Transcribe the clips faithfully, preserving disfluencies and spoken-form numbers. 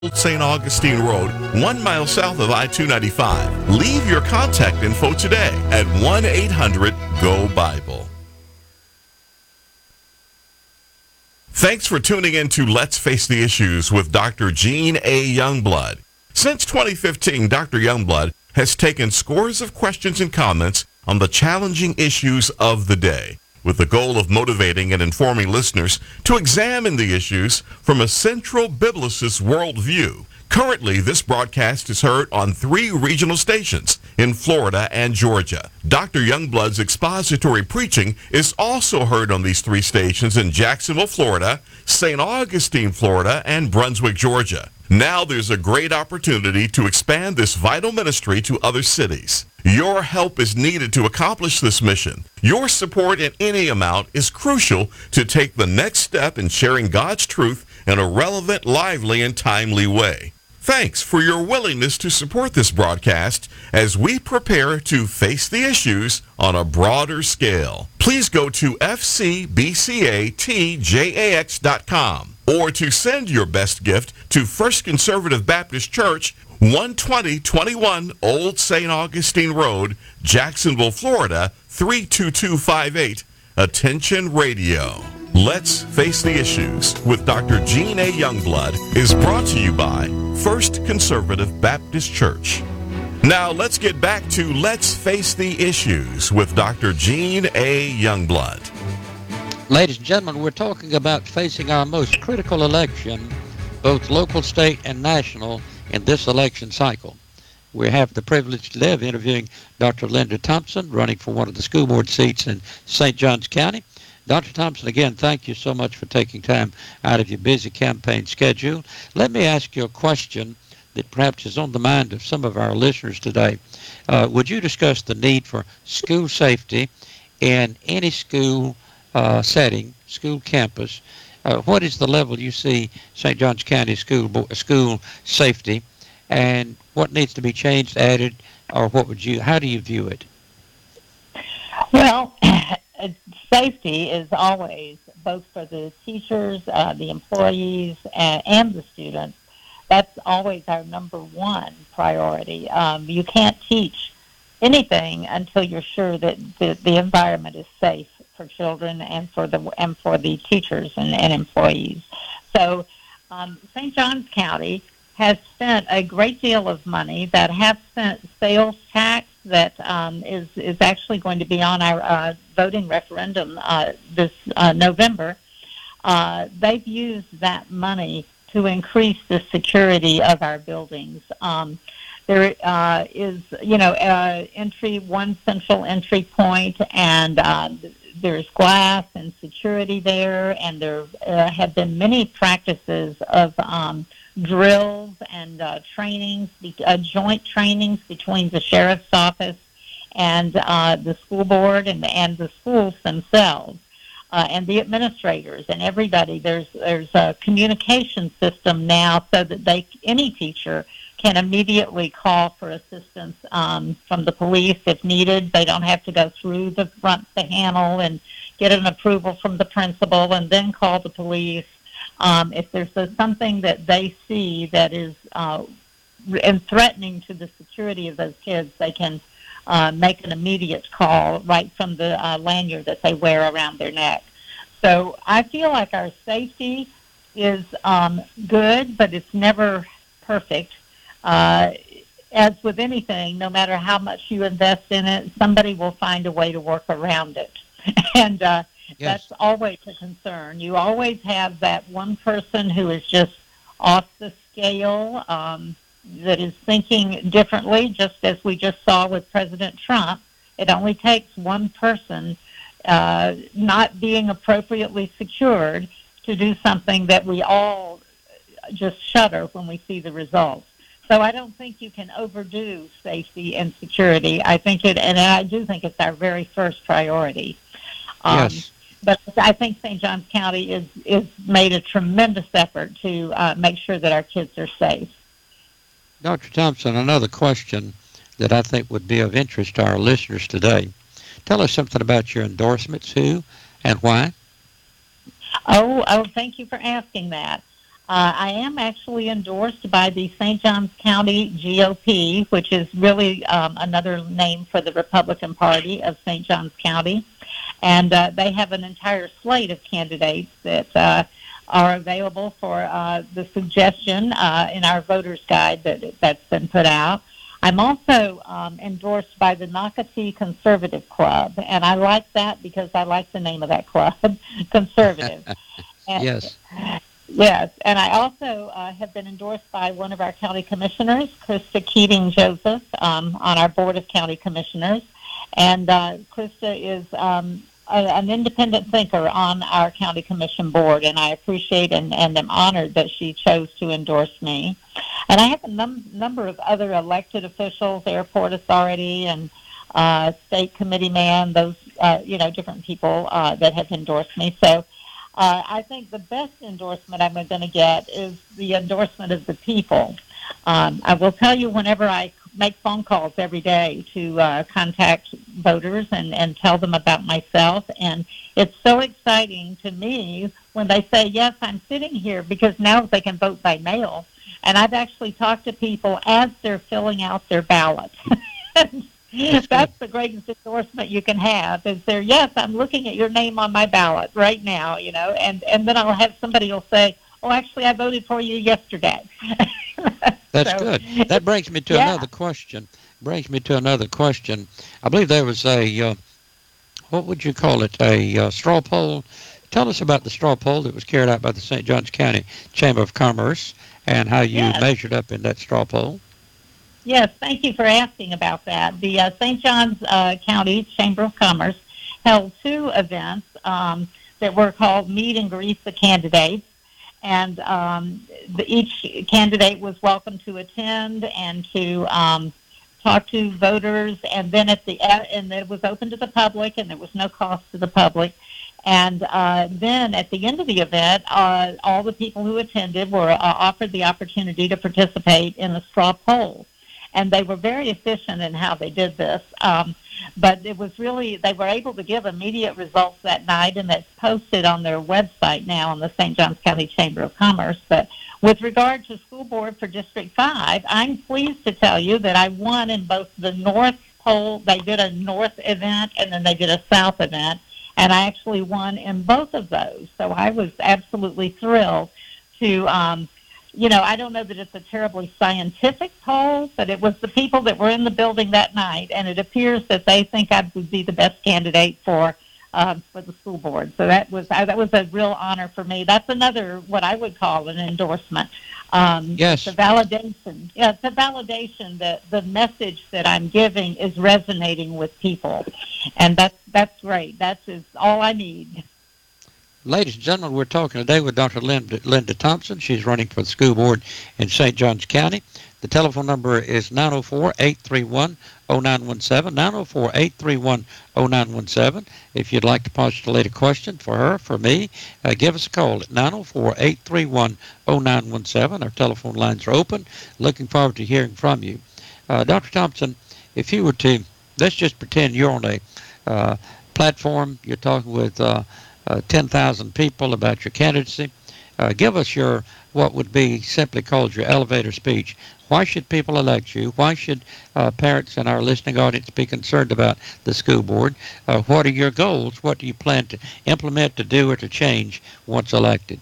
Saint Augustine Road, one mile south of I two ninety-five. Leave your contact info today at one eight hundred G O Bible. Thanks for tuning in to Let's Face the Issues with Doctor Gene A. Youngblood. Since twenty fifteen, Doctor Youngblood has taken scores of questions and comments on the challenging issues of the day, with the goal of motivating and informing listeners to examine the issues from a central biblicist worldview. Currently, this broadcast is heard on three regional stations in Florida and Georgia. Doctor Youngblood's expository preaching is also heard on these three stations in Jacksonville, Florida, Saint Augustine, Florida, and Brunswick, Georgia. Now there's a great opportunity to expand this vital ministry to other cities. Your help is needed to accomplish this mission. Your support in any amount is crucial to take the next step in sharing God's truth in a relevant, lively, and timely way. Thanks for your willingness to support this broadcast as we prepare to face the issues on a broader scale. Please go to f c b c a t j a x dot com or to send your best gift to First Conservative Baptist Church, one twenty twenty-one Old Saint Augustine Road, Jacksonville, Florida, three two two five eight. Attention Radio. Let's Face the Issues with Doctor Gene A. Youngblood is brought to you by First Conservative Baptist Church. Now let's get back to Let's Face the Issues with Doctor Gene A. Youngblood. Ladies and gentlemen, we're talking about facing our most critical election, both local, state, and national, in this election cycle. We have the privilege today of interviewing Doctor Linda Thompson, running for one of the school board seats in Saint Johns County. Doctor Thompson, again, thank you so much for taking time out of your busy campaign schedule. Let me ask you a question that perhaps is on the mind of some of our listeners today. Uh, would you discuss the need for school safety in any school uh, setting, school campus? Uh, what is the level you see Saint Johns County school school safety, and what needs to be changed, added, or what would you? How do you view it? Well, safety is always, both for the teachers, uh, the employees, and, and the students. That's always our number one priority. Um, you can't teach anything until you're sure that the, the environment is safe for children and for the and for the teachers and, and employees. So um, Saint Johns County has spent a great deal of money that have spent sales tax that um, is, is actually going to be on our uh, voting referendum uh, this uh, November. Uh, they've used that money to increase the security of our buildings. Um, there uh, is, you know, uh, entry, one central entry point, and uh, there's glass and security there, and there uh, have been many practices of um, drills and uh, trainings, uh, joint trainings between the sheriff's office and uh, the school board and, and the schools themselves. Uh, and the administrators and everybody. There's there's a communication system now so that they any teacher can immediately call for assistance um, from the police if needed. They don't have to go through the front panel and get an approval from the principal and then call the police. Um, if there's a, something that they see that is uh, and threatening to the security of those kids, they can Uh, make an immediate call right from the uh, lanyard that they wear around their neck. So I feel like our safety is um, good, but it's never perfect. Uh, as with anything, no matter how much you invest in it, somebody will find a way to work around it. and uh, yes. That's always a concern. You always have that one person who is just off the scale, um, that is thinking differently, just as we just saw with President Trump. It only takes one person uh, not being appropriately secured to do something that we all just shudder when we see the results. So I don't think you can overdo safety and security. I think it, and I do think it's our very first priority. Um, yes. But I think Saint Johns County is, is made a tremendous effort to uh, make sure that our kids are safe. Doctor Thompson, another question that I think would be of interest to our listeners today. Tell us something about your endorsements, who and why. Oh, oh, thank you for asking that. Uh, I am actually endorsed by the Saint Johns County G O P, which is really um, another name for the Republican Party of Saint Johns County. And uh, they have an entire slate of candidates that uh, are available for uh, the suggestion uh, in our voters guide that, that's been put out. I'm also um, endorsed by the Nocatee Conservative Club, and I like that because I like the name of that club, Conservative. And, Yes. Yes, and I also uh, have been endorsed by one of our county commissioners, Krista Keating Joseph, um, on our board of county commissioners. And uh, Krista is um, a, an independent thinker on our county commission board, and I appreciate and, and am honored that she chose to endorse me. And I have a num- number of other elected officials, airport authority and uh, state committee man, those, uh, you know, different people uh, that have endorsed me. So uh, I think the best endorsement I'm going to get is the endorsement of the people. Um, I will tell you whenever I make phone calls every day to uh, contact voters and, and tell them about myself. And it's so exciting to me when they say, yes, I'm sitting here, because now they can vote by mail. And I've actually talked to people as they're filling out their ballots. That's, That's the greatest endorsement you can have, is there, yes, I'm looking at your name on my ballot right now, you know, and, and then I'll have somebody will say, oh, actually, I voted for you yesterday. That's So, good. That brings me to yeah. another question. Brings me to another question. I believe there was a, uh, what would you call it, a uh, straw poll. Tell us about the straw poll that was carried out by the Saint Johns County Chamber of Commerce and how you Yes. measured up in that straw poll. Yes, thank you for asking about that. The uh, Saint Johns uh, County Chamber of Commerce held two events um, that were called Meet and Greet the Candidates, and um, the, each candidate was welcome to attend and to um, talk to voters, and then at the and it was open to the public, and there was no cost to the public. And uh, then at the end of the event, uh, all the people who attended were uh, offered the opportunity to participate in a straw poll. And they were very efficient in how they did this. Um, but it was really, they were able to give immediate results that night, and that's posted on their website now on the Saint Johns County Chamber of Commerce. But with regard to school board for District five, I'm pleased to tell you that I won in both the North poll. They did a North event, and then they did a South event, and I actually won in both of those. So I was absolutely thrilled to um, you know, I don't know that it's a terribly scientific poll, but it was the people that were in the building that night, and it appears that they think I would be the best candidate for um, for the school board. So that was I, that was a real honor for me. That's another what I would call an endorsement. Um, Yes. It's a validation. Yeah, it's a validation that the message that I'm giving is resonating with people, and that's that's great. That's is all I need. Ladies and gentlemen, we're talking today with Doctor Linda, Linda Thompson. She's running for the school board in Saint Johns County. The telephone number is nine oh four, eight three one, oh nine one seven, nine oh four, eight three one, oh nine one seven. If you'd like to postulate a question for her, for me, uh, give us a call at nine oh four, eight three one, oh nine one seven. Our telephone lines are open. Looking forward to hearing from you. Uh, Doctor Thompson, if you were to, let's just pretend you're on a uh, platform, you're talking with uh, Uh, ten thousand people about your candidacy. Uh, give us your, what would be simply called your elevator speech. Why should people elect you? Why should uh, parents and our listening audience be concerned about the school board? Uh, what are your goals? What do you plan to implement, to do, or to change once elected?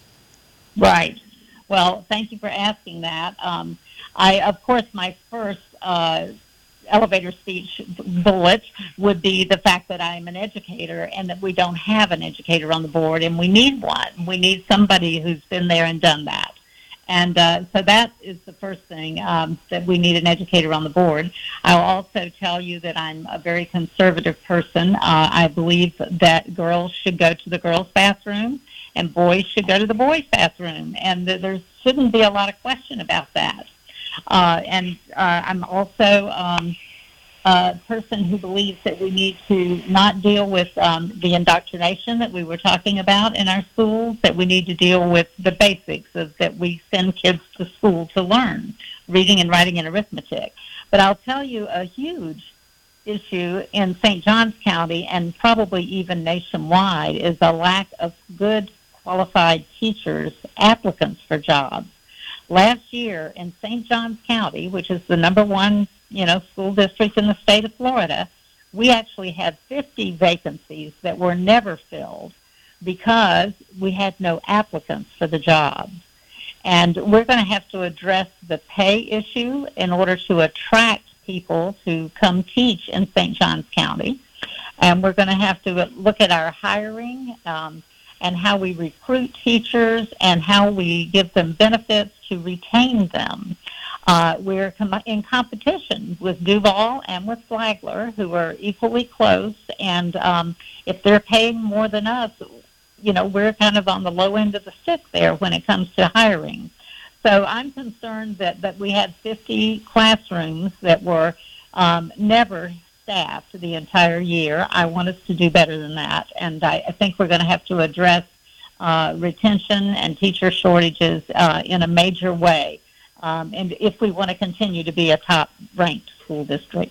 Right. Well, thank you for asking that. Um, I, of course, my first uh, elevator speech bullet would be the fact that I'm an educator and that we don't have an educator on the board, and we need one. We need somebody who's been there and done that. And uh, so that is the first thing, um, that we need an educator on the board. I'll also tell you that I'm a very conservative person. Uh, I believe that girls should go to the girls' bathroom and boys should go to the boys' bathroom, and that there shouldn't be a lot of question about that. Uh, and uh, I'm also um, a person who believes that we need to not deal with um, the indoctrination that we were talking about in our schools, that we need to deal with the basics of that we send kids to school to learn, reading and writing and arithmetic. But I'll tell you a huge issue in Saint Johns County and probably even nationwide is a lack of good qualified teachers applicants for jobs. Last year in Saint Johns County, which is the number one, you know, school district in the state of Florida, we actually had fifty vacancies that were never filled because we had no applicants for the jobs. And we're going to have to address the pay issue in order to attract people to come teach in Saint Johns County. And we're going to have to look at our hiring um, and how we recruit teachers and how we give them benefits to retain them. Uh, we're com- in competition with Duval and with Flagler, who are equally close. And um, if they're paying more than us, you know, we're kind of on the low end of the stick there when it comes to hiring. So I'm concerned that, that we had fifty classrooms that were um, never staffed the entire year. I want us to do better than that, and I, I think we're going to have to address uh, retention and teacher shortages uh, in a major way, um, and if we want to continue to be a top-ranked school district.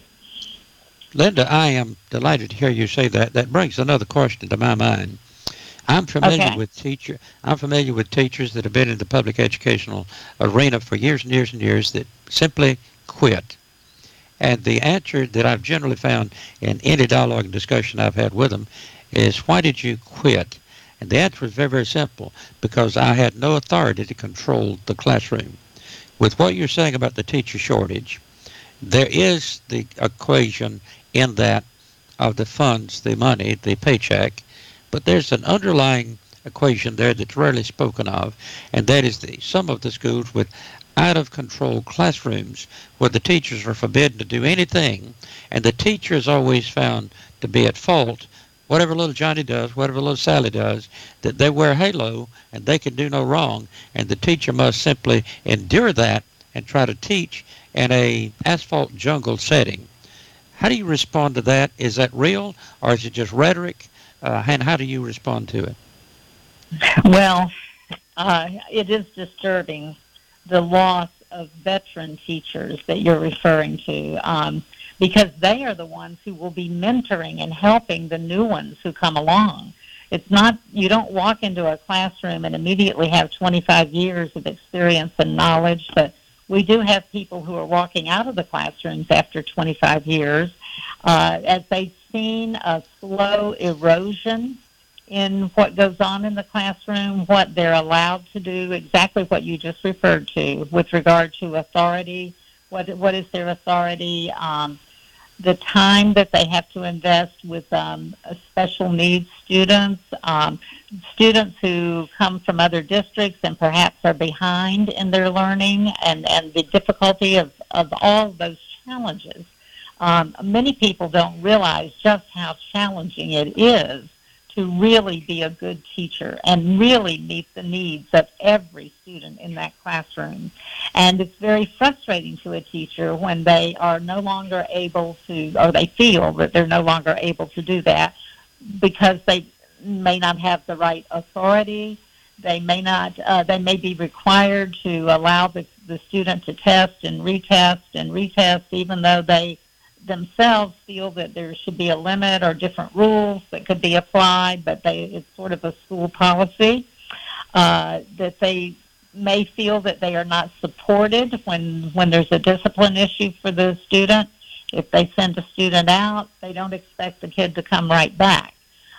Linda, I am delighted to hear you say that. That brings another question to my mind. I'm familiar Okay. with teacher. I'm familiar with teachers that have been in the public educational arena for years and years and years that simply quit. And the answer that I've generally found in any dialogue and discussion I've had with them is, why did you quit? And the answer is very, very simple: because I had no authority to control the classroom. With what you're saying about the teacher shortage, there is the equation in that of the funds, the money, the paycheck, but there's an underlying equation there that's rarely spoken of, and that is the some of the schools with out-of-control classrooms where the teachers are forbidden to do anything, and the teacher is always found to be at fault. Whatever little Johnny does, whatever little Sally does, that they wear a halo and they can do no wrong, and the teacher must simply endure that and try to teach in a asphalt jungle setting. How do you respond to that? Is that real, or is it just rhetoric? Uh, and how do you respond to it? Well, uh, it is disturbing, the loss of veteran teachers that you're referring to, um, because they are the ones who will be mentoring and helping the new ones who come along. It's not, you don't walk into a classroom and immediately have twenty-five years of experience and knowledge, but we do have people who are walking out of the classrooms after twenty-five years uh, as they've seen a slow erosion in what goes on in the classroom, what they're allowed to do, exactly what you just referred to with regard to authority. What what is their authority? Um, the time that they have to invest with um, special needs students, um, students who come from other districts and perhaps are behind in their learning, and, and the difficulty of, of all of those challenges. Um, many people don't realize just how challenging it is to really be a good teacher and really meet the needs of every student in that classroom. And it's very frustrating to a teacher when they are no longer able to, or they feel that they're no longer able to do that because they may not have the right authority. They may not, uh, they may be required to allow the, the student to test and retest and retest, even though they themselves feel that there should be a limit or different rules that could be applied, but they, it's sort of a school policy, uh, that they may feel that they are not supported when, when there's a discipline issue for the student. If they send a student out, they don't expect the kid to come right back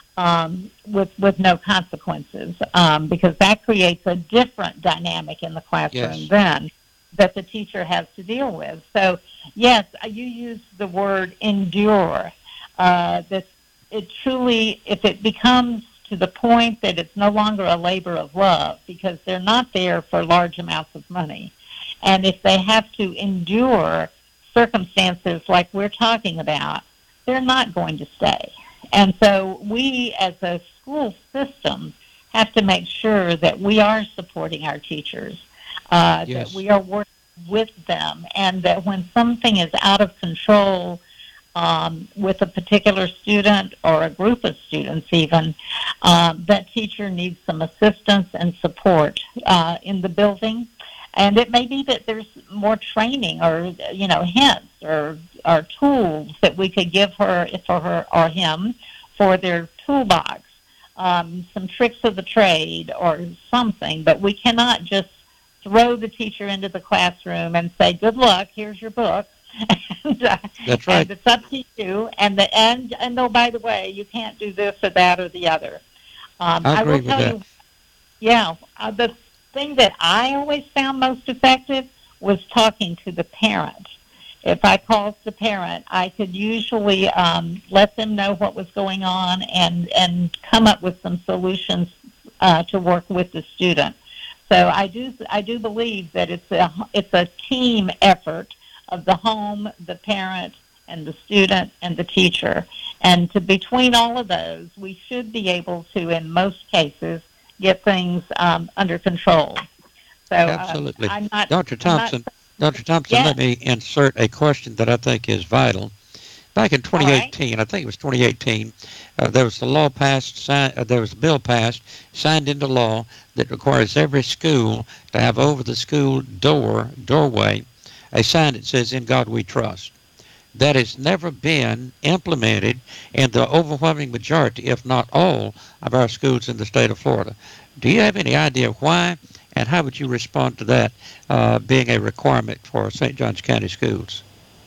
um, with, with no consequences, um, because that creates a different dynamic in the classroom Yes. then that the teacher has to deal with. So, yes, you use the word endure. Uh, that it truly, if it becomes to the point that it's no longer a labor of love because they're not there for large amounts of money, and if they have to endure circumstances like we're talking about, they're not going to stay. And so we as a school system have to make sure that we are supporting our teachers, uh, Yes. that we are working with them, and that when something is out of control um, with a particular student or a group of students even, um, that teacher needs some assistance and support uh, in the building. And it may be that there's more training or, you know, hints or, or tools that we could give her for her or him for their toolbox um, some tricks of the trade or something, but we cannot just throw the teacher into the classroom and say, good luck, here's your book. and, uh, That's right. And it's up to you. And, the, and, and oh, by the way, you can't do this or that or the other. Um, I I agree will with tell that. you, yeah, uh, the thing that I always found most effective was talking to the parent. If I called the parent, I could usually um, let them know what was going on and, and come up with some solutions uh, to work with the student. So I do I do believe that it's a it's a team effort of the home, the parent, and the student and the teacher. And to between all of those, we should be able to, in most cases, get things um, under control. So uh, Absolutely. I'm not Doctor I'm not Thompson, Doctor Thompson, yeah. let me insert a question that I think is vital. Back in All right. twenty eighteen, I think it was twenty eighteen, uh, there was a law passed, sign, uh, there was a bill passed, signed into law that requires every school to have over the school door, doorway, a sign that says, "In God We Trust." That has never been implemented in the overwhelming majority, if not all, of our schools in the state of Florida. Do you have any idea why, and how would you respond to that uh, being a requirement for Saint Johns County schools?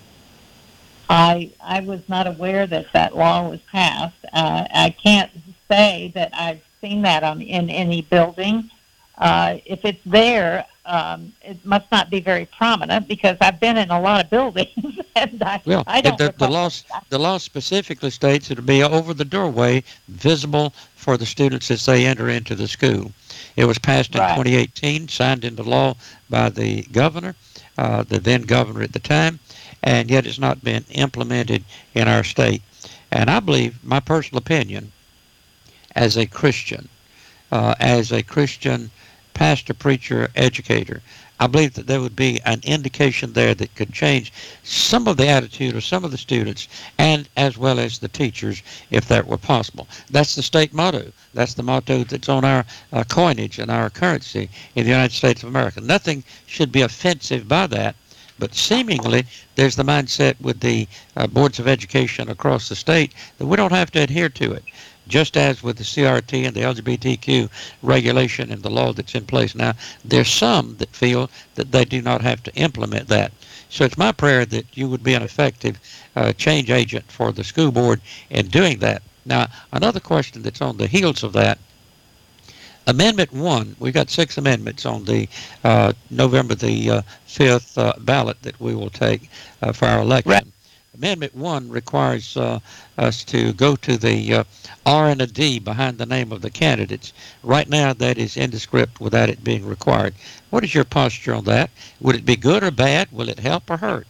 I I was not aware that that law was passed. Uh, I can't say that I've seen that on in any building. Uh, if it's there, um, it must not be very prominent because I've been in a lot of buildings and I, Well, I it, don't the, the, recall. law, the law specifically states it'll be over the doorway, visible for the students as they enter into the school. It was passed in Right. twenty eighteen, signed into law by the governor, uh, the then governor at the time, and yet it's not been implemented in our state. And I believe, my personal opinion, as a Christian, uh, as a Christian pastor, preacher, educator, I believe that there would be an indication there that could change some of the attitude of some of the students and as well as the teachers if that were possible. That's the state motto. That's the motto that's on our uh, coinage and our currency in the United States of America. Nothing should be offensive by that. But seemingly, there's the mindset with the uh, boards of education across the state that we don't have to adhere to it, just as with the C R T and the L G B T Q regulation and the law that's in place now. There's some that feel that they do not have to implement that. So it's my prayer that you would be an effective uh, change agent for the school board in doing that. Now, another question that's on the heels of that, Amendment one, we got six amendments on the uh, November the uh, fifth uh, ballot that we will take uh, for our election. Right. Amendment one requires uh, us to go to the uh, R and a D behind the name of the candidates. Right now, that is in the script without it being required. What is your posture on that? Would it be good or bad? Will it help or hurt?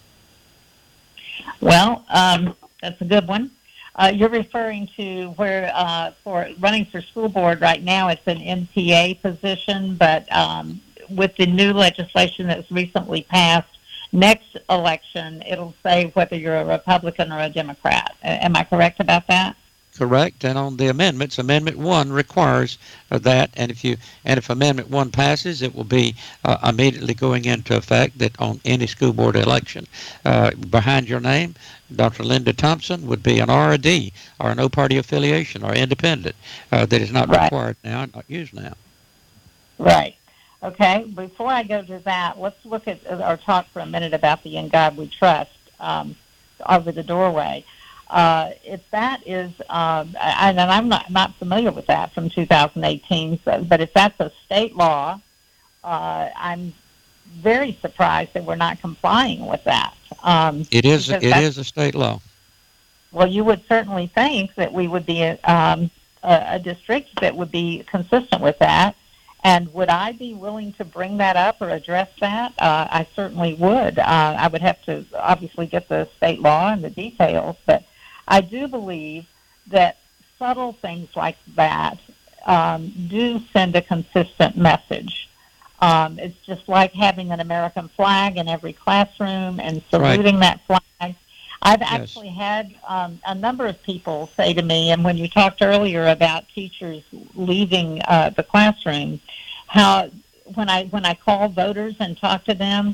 Well, um, that's a good one. Uh, you're referring to where uh, for running for school board right now, it's an M T A position, but um, with the new legislation that's recently passed, next election, it'll say whether you're a Republican or a Democrat. A- Am I correct about that? Correct. And on the amendments, Amendment one requires uh, that, and if you and if Amendment one passes, it will be uh, immediately going into effect that on any school board election, uh, behind your name, Doctor Linda Thompson would be an R or D, or no party affiliation, or independent. Uh, that is not Right. required now, not used now. Right. Okay. Before I go to that, let's look at or talk for a minute about the "In God We Trust" um, over the doorway. Uh, if that is, um, and I'm not not familiar with that from two thousand eighteen, so, but if that's a state law, uh, I'm very surprised that we're not complying with that. Um, It is because it that's- is a state law. Well, you would certainly think that we would be um, a, a district that would be consistent with that. And would I be willing to bring that up or address that? Uh, I certainly would. Uh, I would have to obviously get the state law and the details, but I do believe that subtle things like that um, do send a consistent message. Um, it's just like having an American flag in every classroom and Right. saluting that flag. I've Yes. actually had um, a number of people say to me, and when you talked earlier about teachers leaving uh, the classroom, how when I when I call voters and talk to them,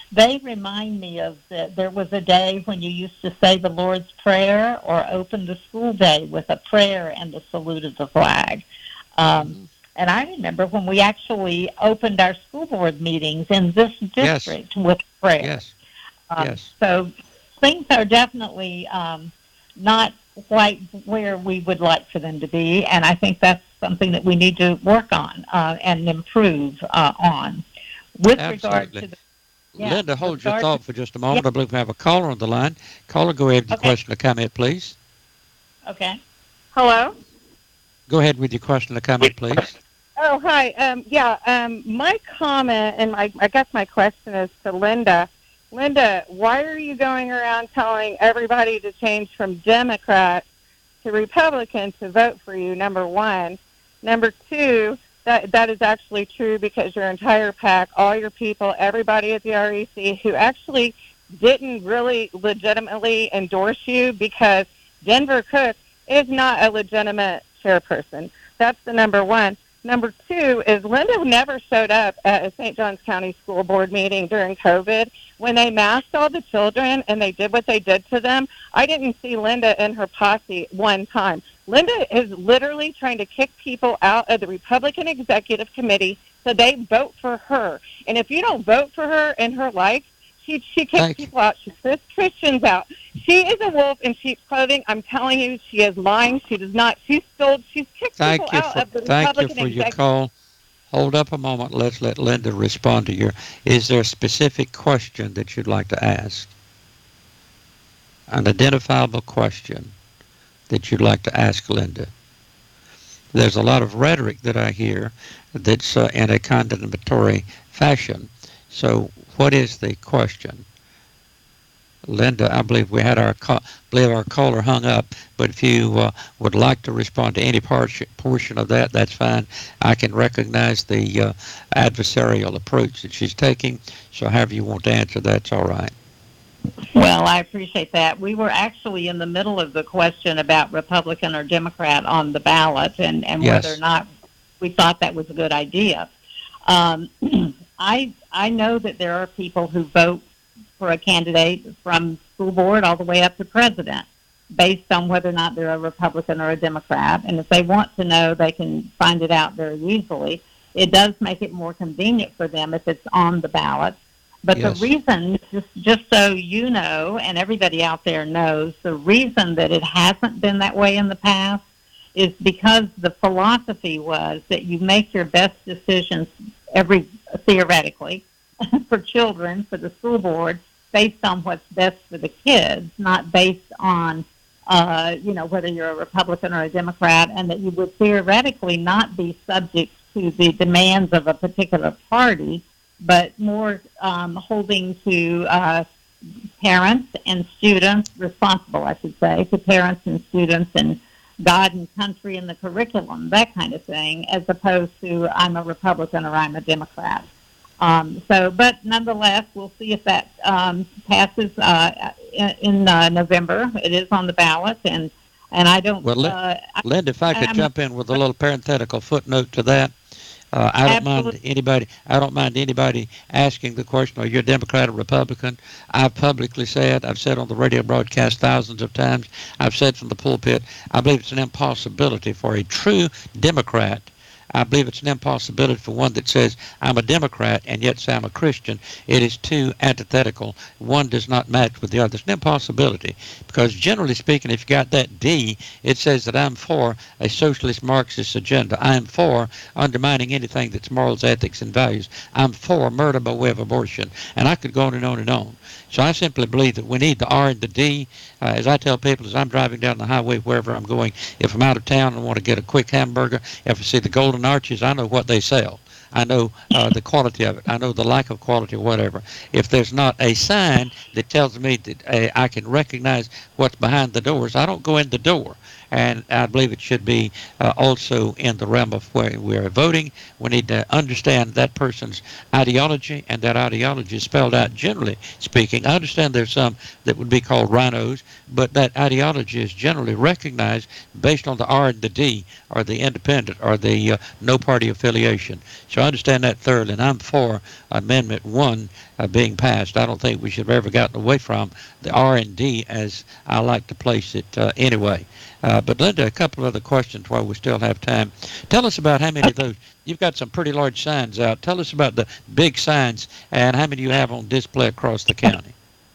they remind me of that there was a day when you used to say the Lord's Prayer or open the school day with a prayer and the salute of the flag. Um, Mhm. and I remember when we actually opened our school board meetings in this Yes, district with prayer. yes, Um, yes. so things are definitely um, not quite where we would like for them to be, and I think that's something that we need to work on uh, and improve uh, on. With regard Absolutely. to the yeah, Linda, with hold your regard to thought for just a yeah, moment. I believe we have a caller on the line. Caller, go ahead with your okay, question or comment, please. okay. Hello? Go ahead with your question or comment, please. Oh, hi. Um, yeah, um, my comment and my, I guess my question is to Linda. Linda, why are you going around telling everybody to change from Democrat to Republican to vote for you, number one? Number two, that that is actually true because your entire pack, all your people, everybody at the R E C who actually didn't really legitimately endorse you because Denver Cook is not a legitimate chairperson. That's the number one. Number two is Linda never showed up at a Saint Johns County School Board meeting during COVID. When they masked all the children and they did what they did to them, I didn't see Linda and her posse one time. Linda is literally trying to kick people out of the Republican Executive Committee so they vote for her. And if you don't vote for her and her likes, she, she kicks Thank you. people out. She puts Christians out. She is a wolf in sheep's clothing. I'm telling you, she is lying. She does not. She's stole. She's kicked people Thank you out for of the thank you Republican for your Executive. call. Hold up a moment. Let's let Linda respond to your. Is there a specific question that you'd like to ask? An identifiable question that you'd like to ask Linda? There's a lot of rhetoric that I hear that's uh, in a condemnatory fashion. So, what is the question? Linda, I believe we had our call, believe our caller hung up, but if you uh, would like to respond to any part, portion of that, that's fine. I can recognize the uh, adversarial approach that she's taking, so however you want to answer, that's all right. Well, I appreciate that. We were actually in the middle of the question about Republican or Democrat on the ballot and, and Yes. whether or not we thought that was a good idea. Um, I I know that there are people who vote for a candidate from school board all the way up to president based on whether or not they're a Republican or a Democrat. And if they want to know, they can find it out very easily. It does make it more convenient for them if it's on the ballot. But Yes. the reason, just, just so you know, and everybody out there knows, the reason that it hasn't been that way in the past is because the philosophy was that you make your best decisions every, theoretically, for children, for the school board, based on what's best for the kids, not based on, uh, you know, whether you're a Republican or a Democrat, and that you would theoretically not be subject to the demands of a particular party, but more um, holding to uh, parents and students, responsible, I should say, to parents and students and God and country and the curriculum, that kind of thing, as opposed to I'm a Republican or I'm a Democrat. Um, so, but nonetheless, we'll see if that um, passes uh, in, in uh, November. It is on the ballot, and and I don't. Well, Uh, I, Linda, if I could I'm- jump in with a little parenthetical footnote to that. Uh, I don't mind Absolutely. anybody. I don't mind anybody asking the question, "Are you a Democrat or Republican?" I've publicly said. I've said on the radio broadcast thousands of times. I've said from the pulpit. I believe it's an impossibility for a true Democrat. I believe it's an impossibility for one that says, I'm a Democrat and yet say I'm a Christian. It is too antithetical. One does not match with the other. It's an impossibility because generally speaking, if you got that D, it says that I'm for a socialist Marxist agenda. I'm for undermining anything that's morals, ethics, and values. I'm for murder by way of abortion. And I could go on and on and on. So I simply believe that we need the R and the D. Uh, as I tell people, as I'm driving down the highway wherever I'm going, if I'm out of town and want to get a quick hamburger, if I see the Golden Arches, I know what they sell. I know uh, the quality of it. I know the lack of quality or whatever. If there's not a sign that tells me that uh, I can recognize what's behind the doors, I don't go in the door. And I believe it should be uh, also in the realm of where we are voting. We need to understand that person's ideology, and that ideology is spelled out generally speaking. I understand there's some that would be called rhinos, but that ideology is generally recognized based on the R and the D, or the independent, or the uh, no party affiliation. So I understand that thoroughly, and I'm for Amendment one uh, being passed. I don't think we should have ever gotten away from the R and D, as I like to place it uh, anyway. Uh, but Linda, a couple of other questions while we still have time. Tell us about how many of those. You've got some pretty large signs out. Tell us about the big signs and how many you have on display across the county.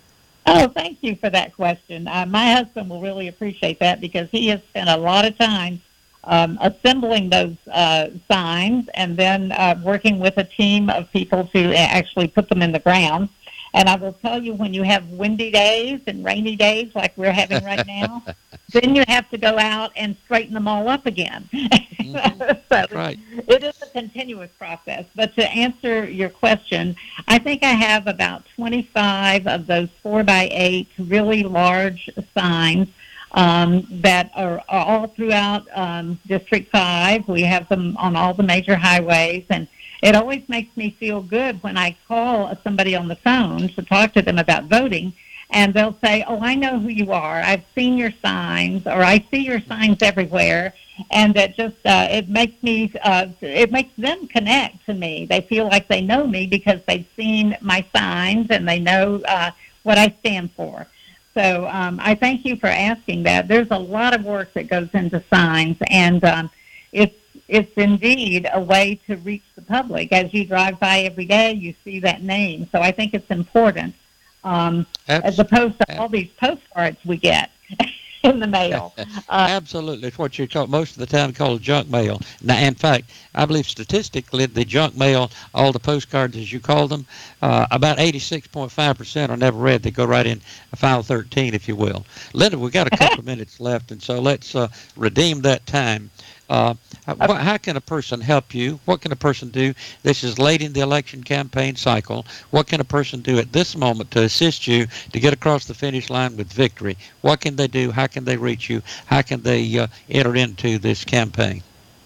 Oh, thank you for that question. Uh, my husband will really appreciate that because he has spent a lot of time um, assembling those uh, signs and then uh, working with a team of people to actually put them in the ground. And I will tell you, when you have windy days and rainy days like we're having right now, then you have to go out and straighten them all up again. Mm-hmm. So right. It is a continuous process. But to answer your question, I think I have about twenty-five of those four by eight really large signs um, that are, are all throughout um, District five. We have them on all the major highways, and it always makes me feel good when I call somebody on the phone to talk to them about voting, and they'll say, oh, I know who you are. I've seen your signs, or I see your signs everywhere, and that just, uh, it makes me, uh, it makes them connect to me. They feel like they know me because they've seen my signs, and they know uh, what I stand for. So um, I thank you for asking that. There's a lot of work that goes into signs, and um, it's, it's indeed a way to reach the public. As you drive by every day, you see that name. So I think it's important, um, as opposed to all these postcards we get in the mail. Uh, Absolutely. It's what you call most of the time called junk mail. Now, in fact, I believe statistically the junk mail, all the postcards as you call them, uh, about eighty-six point five percent are never read. They go right in file thirteen, if you will. Linda, we've got a couple of minutes left, and so let's uh, redeem that time. Uh, how, how can a person help you? What can a person do? This is late in the election campaign cycle. What can a person do at this moment to assist you to get across the finish line with victory? What can they do? How can they reach you? How can they uh, enter into this campaign?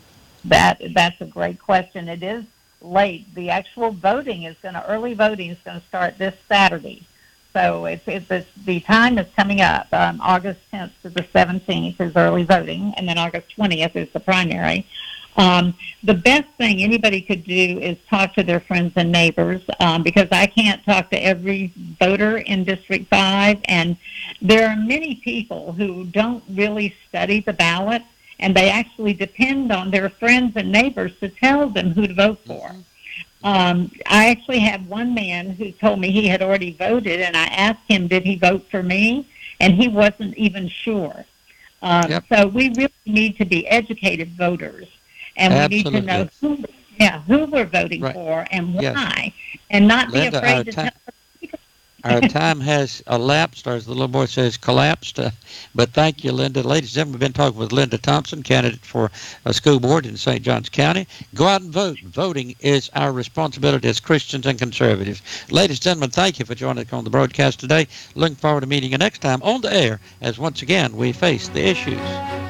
That that's a great question. It is late. The actual voting is going to, early voting is going to start this Saturday. So it's, it's, it's, the time is coming up. Um, August tenth to the seventeenth is early voting, and then August twentieth is the primary. Um, the best thing anybody could do is talk to their friends and neighbors, um, because I can't talk to every voter in District five, and there are many people who don't really study the ballot, and they actually depend on their friends and neighbors to tell them who to vote for. Um, I actually had one man who told me he had already voted, and I asked him, did he vote for me? And he wasn't even sure. Um, yep. So we really need to be educated voters, and we Absolutely. need to know who, yeah, who we're voting right. for and why, yes. and not Linda, be afraid to time, tell. Our time has elapsed, or as the little boy says, collapsed. Uh, but thank you, Linda. Ladies and gentlemen, we've been talking with Linda Thompson, candidate for a school board in Saint Johns County. Go out and vote. Voting is our responsibility as Christians and conservatives. Ladies and gentlemen, thank you for joining us on the broadcast today. Looking forward to meeting you next time on the air as once again we face the issues.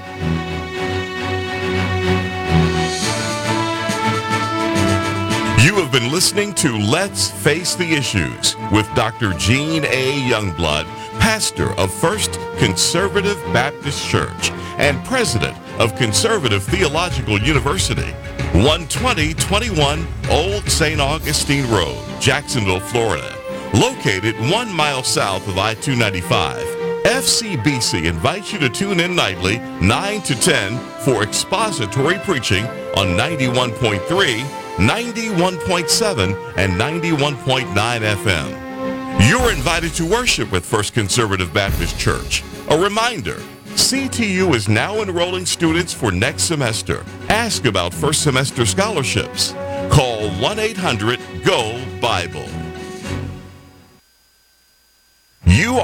You have been listening to Let's Face the Issues with Doctor Gene A. Youngblood, pastor of First Conservative Baptist Church and president of Conservative Theological University, one twenty twenty-one Old Saint Augustine Road, Jacksonville, Florida. Located one mile south of I two ninety-five, F C B C invites you to tune in nightly, nine to ten, for expository preaching on ninety-one point three, ninety-one point seven, and ninety-one point nine F M. You're invited to worship with First Conservative Baptist Church. A reminder, C T U is now enrolling students for next semester. Ask about first semester scholarships. Call one eight hundred G O Bible. You